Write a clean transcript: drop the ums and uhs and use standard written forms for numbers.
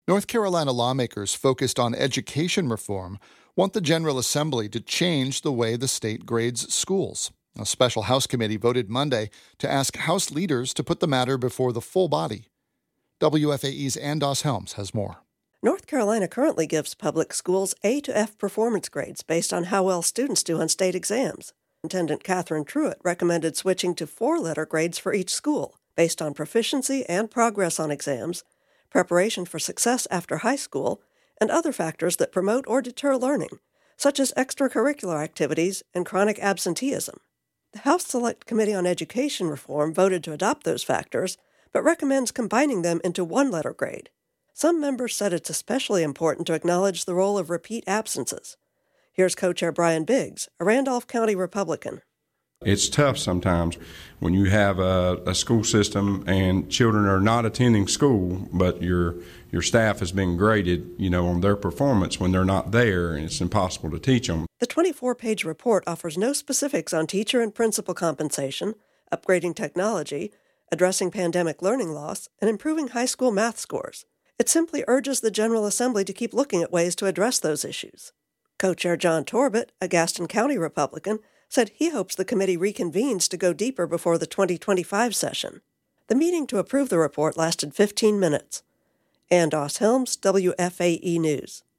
North Carolina lawmakers focused on education reform want the General Assembly to change the way the state grades schools. A special House committee voted Monday to ask House leaders to put the matter before the full body. WFAE's Andos Helms has more. North Carolina currently gives public schools A to F performance grades based on how well students do on state exams. Superintendent Catherine Truitt recommended switching to 4-letter grades for each school, based on proficiency and progress on exams, preparation for success after high school, and other factors that promote or deter learning, such as extracurricular activities and chronic absenteeism. The House Select Committee on Education Reform voted to adopt those factors, but recommends combining them into 1-letter grade. Some members said it's especially important to acknowledge the role of repeat absences. Here's co-chair Brian Biggs, a Randolph County Republican. It's tough sometimes when you have a school system and children are not attending school, but your staff has been graded, on their performance when they're not there, and it's impossible to teach them. The 24-page report offers no specifics on teacher and principal compensation, upgrading technology, addressing pandemic learning loss, and improving high school math scores. It simply urges the General Assembly to keep looking at ways to address those issues. Co-chair John Torbett, a Gaston County Republican, said he hopes the committee reconvenes to go deeper before the 2025 session. The meeting to approve the report lasted 15 minutes. Andos Helms, WFAE News.